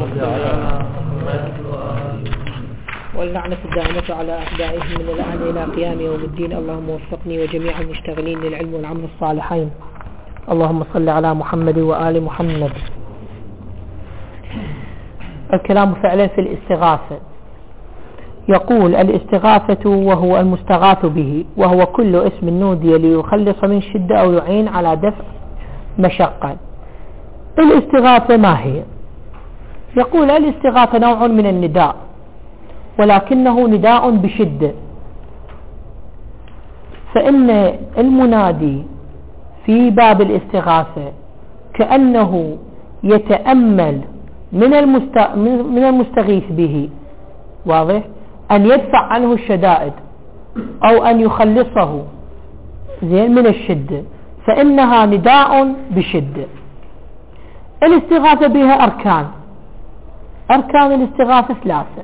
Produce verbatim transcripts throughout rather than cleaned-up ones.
واللعنة الدائمة على أعدائهم من الآن إلى قيام يوم الدين. اللهم وفقني وجميع المشتغلين للعلم والعمل الصالحين. اللهم صل على محمد وآل محمد. الكلام فعلا في الاستغاثة. يقول الاستغاثة وهو المستغاث به، وهو كل اسم نودي ليخلص من شدة أو يعين على دفع مشقة. الاستغاثة ما هي؟ يقول الاستغاثة نوع من النداء، ولكنه نداء بشدة، فإن المنادي في باب الاستغاثة كأنه يتأمل من من المستغيث به، واضح، أن يدفع عنه الشدائد أو أن يخلصه زين من الشدة، فإنها نداء بشدة. الاستغاثة بها أركان. أركان الاستغاثة ثلاثة،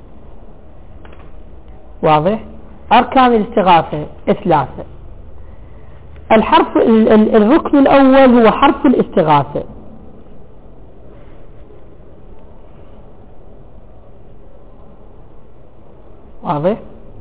واضح. أركان الاستغاثة ثلاثة. الحرف الركن الأول هو حرف الاستغاثة، واضح.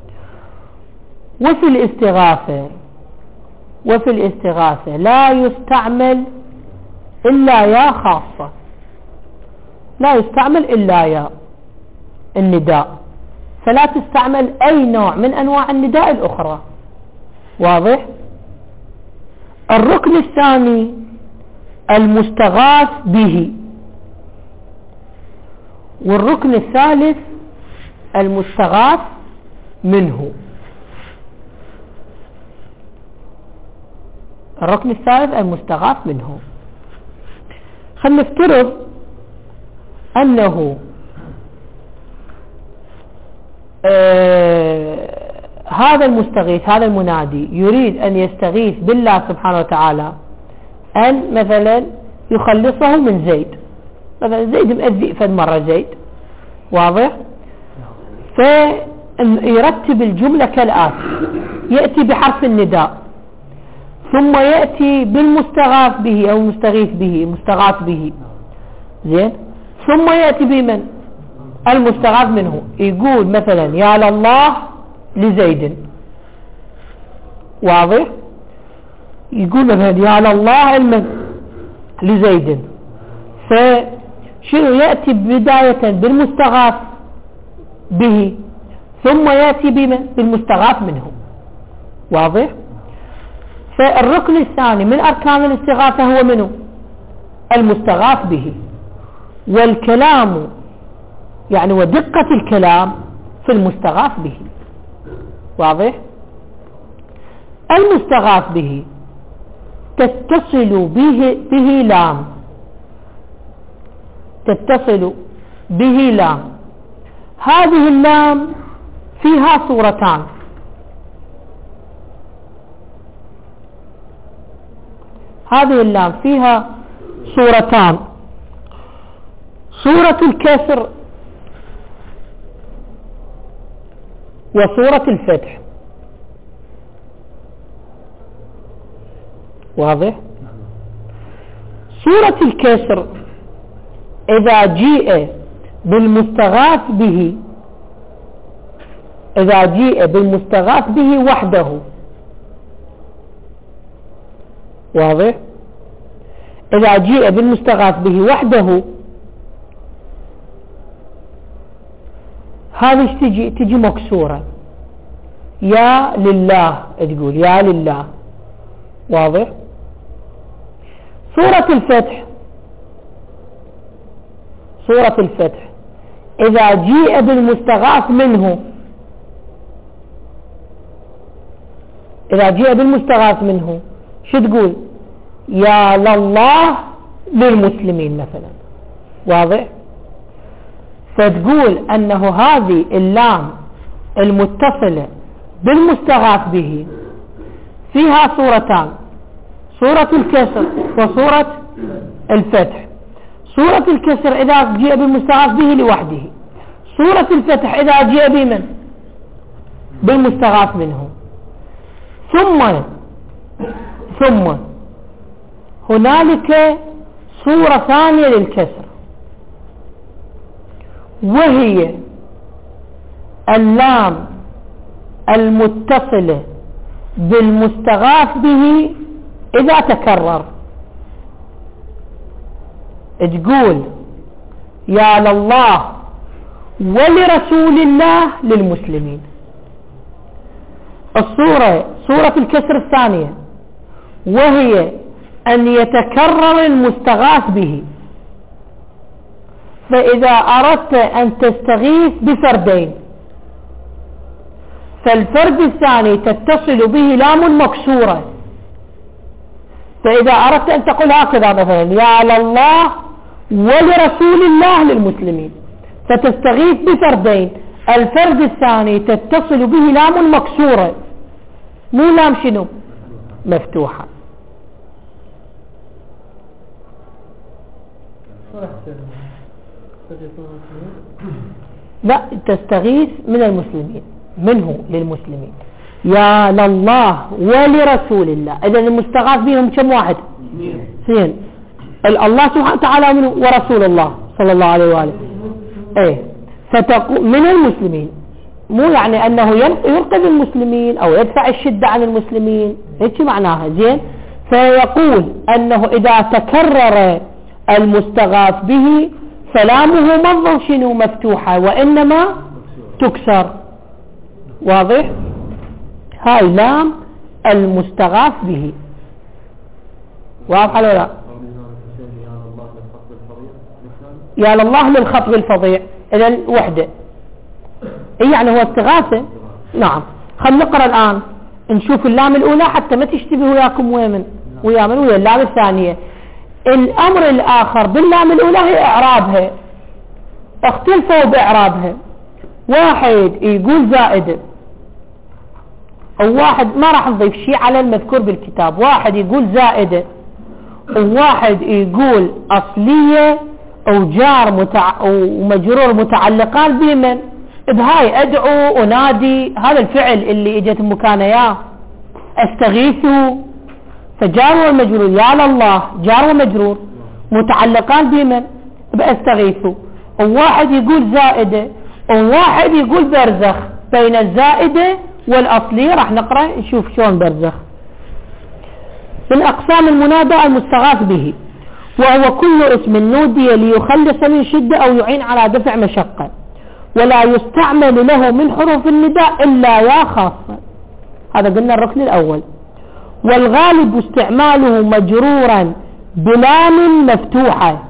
وفي الاستغاثة وفي الاستغاثة لا يستعمل إلا يا خاصة، لا يستعمل إلا يا النداء، فلا تستعمل أي نوع من أنواع النداء الأخرى، واضح. الركن الثاني المستغاث به، والركن الثالث المستغاث منه. الركن الثالث المستغاث منه. خلينا نفترض أنه آه هذا المستغيث، هذا المنادي يريد أن يستغيث بالله سبحانه وتعالى أن مثلا يخلصه من زيد، مثلا زيد مؤذي فد مرة زيد، واضح. فيرتب الجملة كالآتي: يأتي بحرف النداء، ثم يأتي بالمستغاث به أو المستغيث به، المستغاث به، زين، ثم يأتي بمن؟ المستغاث منه. يقول مثلا يا لله لزيد، واضح. يقول مثلا يا لله المن لزيد، فشنو؟ يأتي بداية بالمستغاث به، ثم يأتي بمن؟ بالمستغاث منه، واضح. فالركن الثاني من أركان الاستغاثة هو منه؟ المستغاث به. والكلام يعني ودقة الكلام في المستغاث به، واضح. المستغاث به تتصل به به لام، تتصل به لام. هذه اللام فيها صورتان. هذه اللام فيها صورتان: صورة الكسر وصورة الفتح، واضح. صورة الكسر إذا جيء بالمستغاث به، إذا جيء بالمستغاث به وحده، واضح. إذا جيء بالمستغاث به وحده، هذه تجي تجي مكسورة، يا لله، تقول يا لله، واضح. سورة الفتح، سورة الفتح إذا جيء بالمستغاث منه، إذا جيء بالمستغاث منه شو تقول؟ يا لله للمسلمين مثلا، واضح. فتقول أنه هذه اللام المتصلة بالمستغاث به فيها صورتان: صورة الكسر وصورة الفتح. صورة الكسر إذا جاء بالمستغاث به لوحده، صورة الفتح إذا جاء بمن؟ بالمستغاث منه. ثم ثم هنالك صورة ثانية للكسر، وهي اللام المتصلة بالمستغاث به إذا تكرر. تقول يا لله ولرسول الله للمسلمين. الصورة صورة الكسر الثانية، وهي أن يتكرر المستغاث به. فإذا أردت أن تستغيث بفردين، فالفرد الثاني تتصل به لام مكسورة. فإذا أردت أن تقول هكذا مثلا يا لله ولرسول الله للمسلمين، فتستغيث بفردين، الفرد الثاني تتصل به لام مكسورة، مو لام شنو مفتوحة. لا، تستغيث من المسلمين، منه للمسلمين، يا لله ولرسول الله. إذا المستغاث بهم كم واحد؟ اثنين، الله سبحانه وتعالى منه ورسول الله صلى الله عليه وآله. ايه، فتقول من المسلمين، مو يعني أنه ينقذ المسلمين أو يدفع الشدة عن المسلمين، هيك معناها. زين، فيقول أنه إذا تكرر المستغاث به فلامه مظل شنو مفتوحة، وإنما تكسر. واضح؟ هاي لام المستغاث به. واضح ولا لا؟ يا لله للخطب الفظيع. إذا وحدة، إيه يعني هو استغاثة. نعم، خلينا نقرأ الآن نشوف اللام الأولى حتى ما تشتبه وياكم ويمن ويا من ويا اللام الثانية. الأمر الآخر باللام الأولى هي إعرابها، اختلفوا بإعرابها. واحد يقول زائدة، أو واحد ما راح نضيف شيء على المذكور بالكتاب، واحد يقول زائدة، وواحد يقول أصلية أو جار متع... ومجرور متعلقان بمن؟ بهاي أدعو أنادي، هذا الفعل اللي اجت مكانه يا استغيثوا، فجار ومجرور، يا لله جار ومجرور متعلقان بمن؟ باستغيثوا. وواحد يقول زائدة، وواحد يقول برزخ بين الزائدة والأصلية. راح نقرأ نشوف شلون برزخ. من أقسام المنادى المستغاث به، وهو كل اسم نودي ليخلص من شدة أو يعين على دفع مشقة، ولا يستعمل له من حروف النداء إلا يا خاصة. هذا قلنا الركن الأول. والغالب استعماله مجرورا بلام مفتوحة.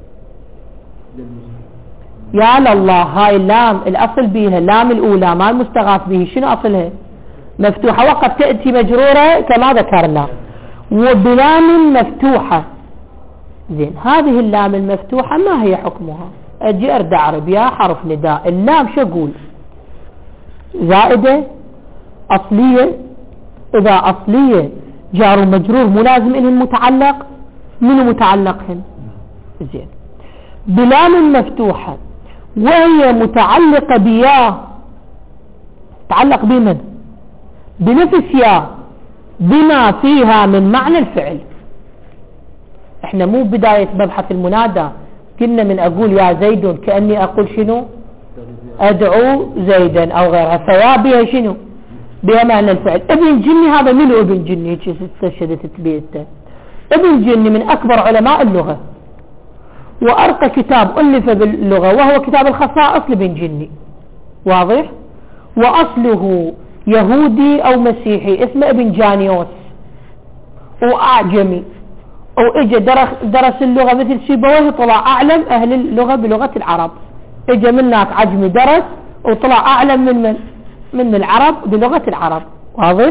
يا لله، هاي اللام الأصل بيها اللام الأولى ما المستغاث به، شنو أصلها؟ مفتوحة، وقد تأتي مجرورة كما ذكرنا، وبلام مفتوحة. زين، هذه اللام المفتوحة ما هي حكمها؟ أجي أرد أعرب يا حرف نداء، اللام شو أقول؟ زائدة، أصلية. إذا أصلية جار ومجرور ملازم إنه المتعلق، منه متعلقهن؟ زين، بلام مفتوحة وهي متعلقة بيا، تعلق بمن؟ بنفس يا، بما فيها من معنى الفعل. احنا مو بداية مبحث المنادى كنا من أقول يا زيد كأني أقول شنو؟ أدعو زيدا أو غيرها، فيا بها شنو؟ بها معنى الفعل. ابن جني هذا منو ابن جني؟ استشهدت بيته. ابن جني من أكبر علماء اللغة، وأرقى كتاب ألف باللغة وهو كتاب الخصائص لابن جني. واضح؟ وأصله يهودي أو مسيحي اسمه ابن جانيوس، وأعجمي، واجى درس, درس اللغة مثل سيبويه، طلع أعلم أهل اللغة بلغة العرب. اجى من هناك عجمي درس وطلع أعلم من من من العرب بلغة العرب. واضح؟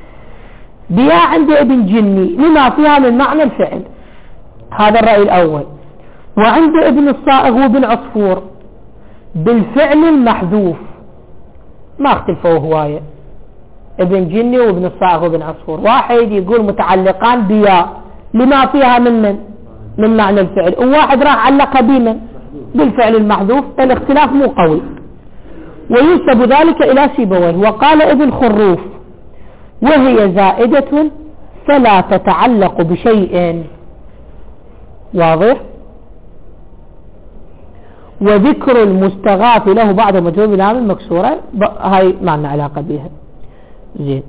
بيا عند ابن جني لما فيها من معنى الفعل. هذا الرأي الأول. وعند ابن الصائغ وابن عصفور بالفعل المحذوف، ما اختلفوا هواية ابن جني وابن الصائغ وابن عصفور. واحد يقول متعلقان بيا لما فيها من من من معنى الفعل، وواحد راح علق بمن؟ بالفعل المحذوف. الاختلاف مو قوي، وينسب ذلك إلى سيبويه. وقال ابن خروف وهي زائدة فلا تتعلق بشيء. واضح؟ وذكر المستغاث له بعد مجرور بلام المكسورة هاي ما لنا علاقة بها. زين.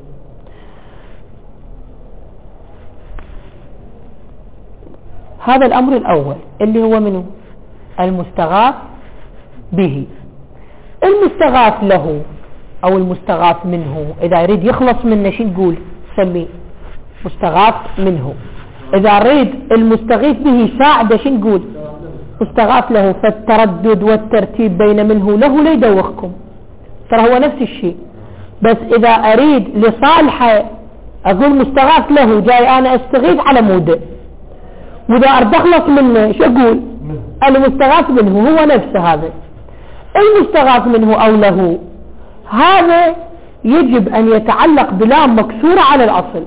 هذا الأمر الأول اللي هو منه المستغاث به. المستغاث له أو المستغاث منه إذا يريد يخلص منه شو نقول؟ سميه مستغاث منه. إذا يريد المستغيث به ساعده شو نقول؟ مستغاث له. فالتردد والترتيب بين منه له لا يدوخكم، ترى هو نفس الشيء، بس إذا أريد لصالحه أقول مستغاث له، جاي أنا أستغيث على موده، وإذا أريد أخلص منه شو أقول؟ المستغاث منه هو نفسه. هذا المستغاث منه أو له هذا يجب أن يتعلق بلام مكسورة على الأصل،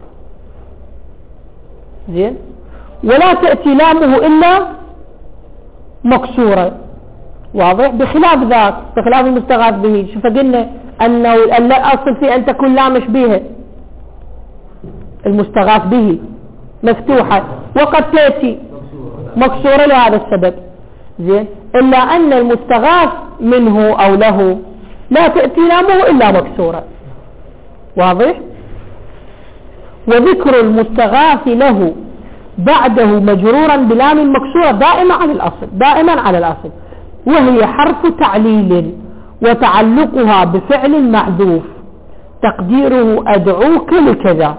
زين، ولا تأتي لامه إلا مكسورة، واضح؟ بخلاف ذاك، بخلاف المستغاث به، شوف قلنا أنه الأصل في أن تكون لام شبيهة المستغاث به مفتوحة، وقد تأتي مكسورة لهذا السبب، زين، إلا أن المستغاث منه أو له لا تأتي لامه إلا مكسورة، واضح؟ وذكر المستغاث له بعده مجرورا بلام مكسورة دائما على الأصل، دائما على الأصل، وهي حرف تعليل وتعلقها بفعل محذوف تقديره أدعوك لكذا،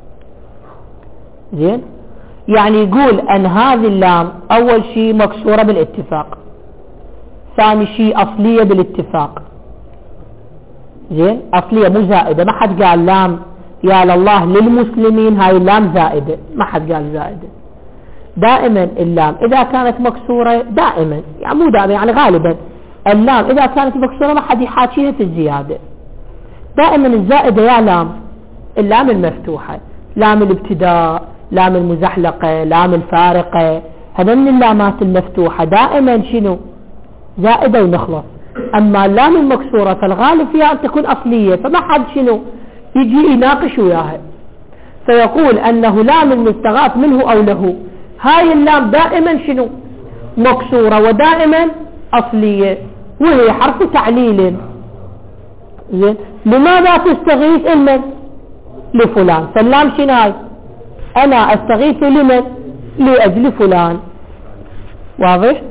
زين، يعني يقول أن هذه اللام أول شيء مكسورة بالاتفاق، ثاني شيء أصلية بالاتفاق، زين، أصلية مو زائدة، ما حد قال لام يا لله للمسلمين هاي اللام زائدة، ما حد قال زائدة. دائما اللام إذا كانت مكسورة دائما، يعني مو دائما يعني غالبا اللام إذا كانت مكسورة ما حد يحاكيها في الزيادة، دائما الزائدة يا لام اللام المفتوحة، لام الابتداء، لام المزحلقة، لام الفارقة، هذا من اللامات المفتوحة دائما شنو؟ زائدة ونخلص. أما اللام المكسورة فالغالب فيها أن تكون أصلية، فما حد شنو يجي يناقش وياها، فيقول أنه لام المستغاث منه أو له هاي اللام دائما شنو؟ مكسورة ودائما أصلية، وهي حرف تعليل، زين، لماذا تستغيث المن؟ لفلان، فاللام شنو هاي؟ أنا أستغيث لمن؟ لأجل فلان، واضح؟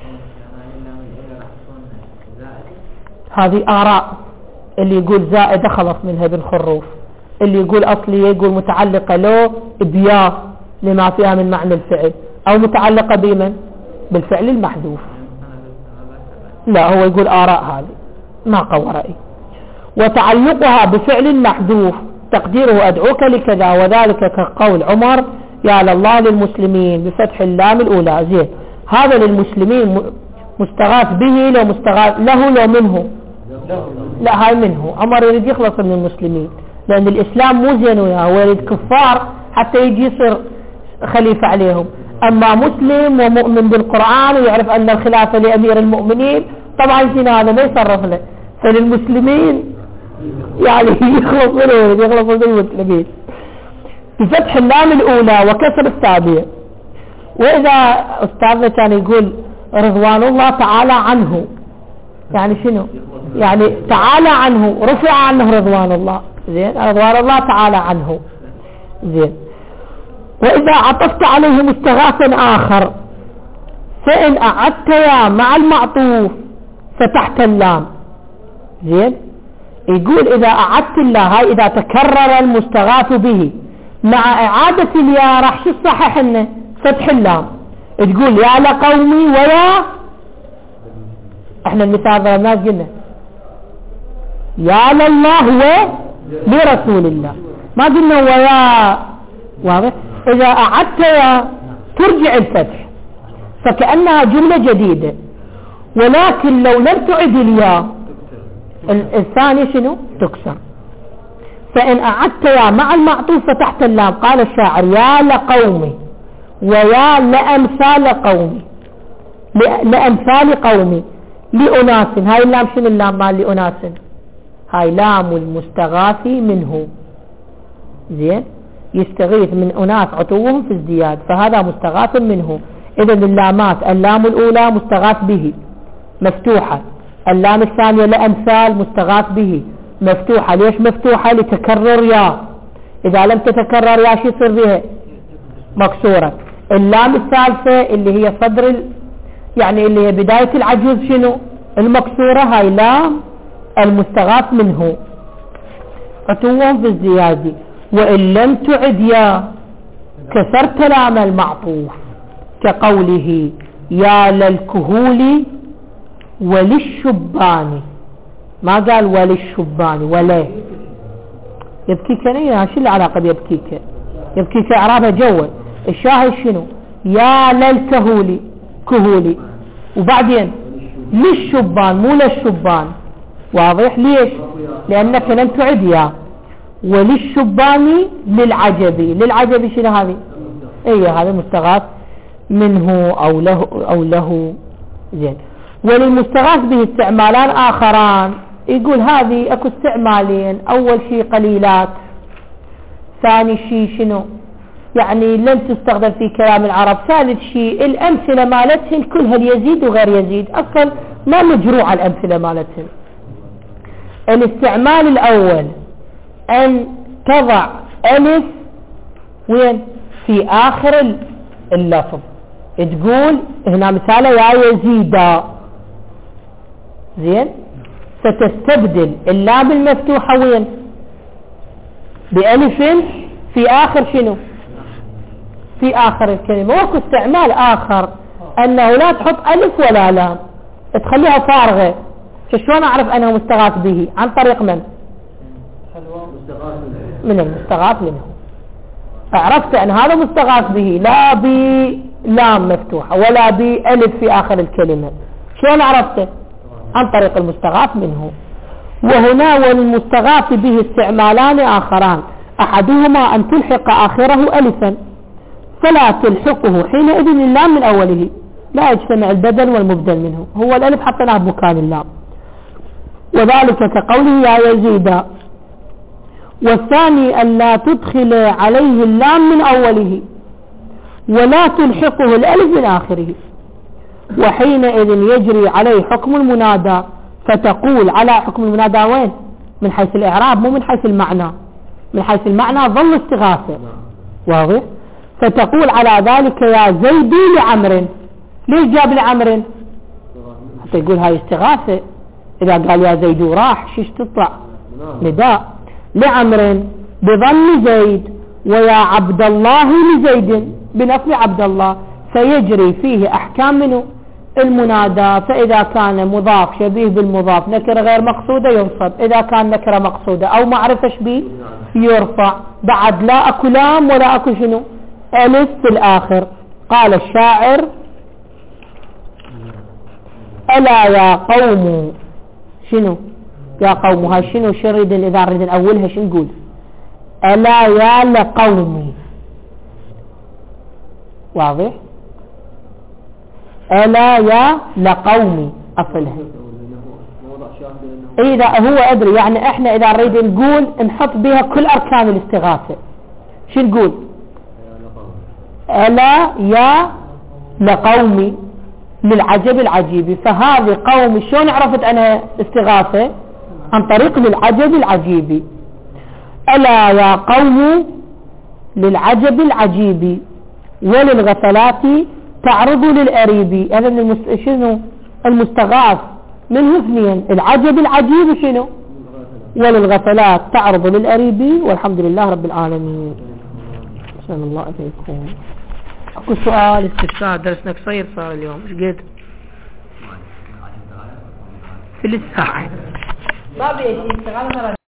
هذه آراء، اللي يقول زائدة خلص منها ابن خروف، اللي يقول أصلية يقول متعلقة له بيا لما فيها من معنى الفعل، أو متعلقة بمن؟ بالفعل المحذوف. لا، هو يقول آراء هذه ما قوى رأي. وتعلقها بفعل محذوف تقديره أدعوك لكذا، وذلك كقول عمر يا لله للمسلمين بفتح اللام الأولى، زين، هذا للمسلمين مستغاث به لو مستغاث له لو منه؟ لا، هاي منه. عمر يريد يخلص من المسلمين لأن الإسلام مو زين وياه، هو يريد كفار حتى يجي يصير خليفة عليهم، أما مسلم ومؤمن بالقرآن ويعرف أن الخلافة لأمير المؤمنين طبعا زين هذا ما يصرف له، فللمسلمين يعني يخلص منه، يخلص من المسلمين بفتح اللام الأولى وكسر الثانية. وإذا أستاذنا كان يقول رضوان الله تعالى عنه، يعني شنو؟ يعني تعالى عنه، رفع عنه رضوان الله، زين، رضوان الله تعالى عنه، زين. وإذا عطفت عليه مستغاثا آخر فإن أعدت يا مع المعطوف فتحت اللام، زين، يقول إذا أعدت الله، هاي إذا تكرر المستغاث به مع إعادة الياء راح شو الصحيح إنه فتح اللام، تقول يا لقومي ويا، احنا المثال ذا الناس قلنا يا لله ولرسول الله، ما قلنا ويا، واضح؟ إذا أعدت يا ترجع الفتح، فكأنها جملة جديدة، ولكن لو لم تعد الياء الثاني شنو؟ تكسر. فإن أعدت يا مع المعطوف فتحت اللام، قال الشاعر يا لقومي ويا لأمثال قومي، لأمثال قومي لأناس، هاي اللام شنو اللام مال لأناس؟ هاي لام المستغاث منه، زين، يستغيث من أناس عتوهم في ازدياد، فهذا مستغاث منه. إذن اللامات اللام الأولى مستغاث به مفتوحة. اللام الثانية لأمثال مستغاث به مفتوحة. ليش مفتوحة؟ لتكرر يا، إذا لم تتكرر يا شو يصير بها؟ مكسورة. اللام الثالثة اللي هي صدر ال... يعني اللي هي بداية العجوز شنو؟ المكسورة، هاي لام المستغاث منه عتوهم في الزيادة. وإن لم تعد يا كسرت لام المعطوف كقوله يا للكهول وللشبان، ما قال وللشبان ولا يبكيك. نيها شو العلاقة بيبكيك؟ يبكيك اعرابها جوا. الشاهد شنو؟ يا للكهول كهولي، وبعدين للشبان مو للشبان. واضح؟ ليش؟ لأنك لم تعد يا. وللشبان للعجبي، للعجبي شنو هذه؟ اي هذا مستغاث منه او له او له. زين. وللمستغاث به استعمالان آخران. يقول هذه اكو استعمالين، اول شيء قليلات، ثاني شيء شنو؟ يعني لم تستخدم في كلام العرب. ثالث شيء الامثله مالتهن كلها يزيد وغير يزيد، اصلا ما مجروعه الامثله مالتهن. الاستعمال الاول ان تضع الف وين؟ في اخر اللفظ. تقول هنا مثال يا يزيدا، زين، ستستبدل اللام المفتوحة وين؟ بألف في آخر شنو؟ في آخر الكلمة. وكو استعمال آخر أنه لا تحط ألف ولا لام، تخليها فارغة. شلون أعرف أنه مستغاث به؟ عن طريق من؟ من المستغاث منه. عرفت أن هذا مستغاث به لا بلام مفتوحة ولا بألف في آخر الكلمة. شلون عرفته؟ عن طريق المستغاث منه. وهنا والمستغاث به استعمالان آخران، أحدهما أن تلحق آخره ألفا فلا تلحقه حينئذ اللام من أوله، لا يجتمع البدل والمبدل منه. هو الألف حطيناه بمكان اللام، وذلك كقوله يا يزيد. والثاني أن لا تدخل عليه اللام من أوله ولا تلحقه الألف من آخره، وحينئذ يجري عليه حكم المنادى. فتقول على حكم المنادى وين؟ من حيث الإعراب مو من حيث المعنى. من حيث المعنى ظل استغاثة. واضح؟ فتقول على ذلك يا زيدي لعمر. ليش جاب لعمر؟ حتى يقول هاي استغاثة. إذا قال يا زيد وراح شيش تطلع نداء. لعمر بظن زيد ويا عبد الله لزيد بنصب عبد الله، فيجري فيه أحكام منه المنادى. فإذا كان مضاف شبيه بالمضاف نكرة غير مقصودة ينصب، إذا كان نكرة مقصودة أو معرفة شبيه يرفع. بعد لا أكو لام ولا أكو شنو؟ ألف في الآخر. قال الشاعر ألا يا قوم شنو؟ يا قوم هاي شنو شريد إذا نريد أولها شنو نقول؟ ألا يا لقومي. واضح؟ ألا يا لقومي أصلها. إذا هو أدري يعني إحنا إذا نريد نقول نحط بها كل أركان الاستغاثة. شو نقول؟ ألا يا لقومي للعجب العجيب. فهذه قومي شلون عرفت أنا استغاثة؟ عن طريق للعجب العجيب. ألا يا قوم للعجب العجيب وللغفلات تعرض للأريب. هذا من المست... شنو المستغاث منه اثنين، العجب العجيب شنو؟ وللغفلات تعرض للأريب. والحمد لله رب العالمين. سلام الله عليكم. اكو سؤال استفسار؟ درسنا قصير صار اليوم. ايش قد في الساعة ما بيجي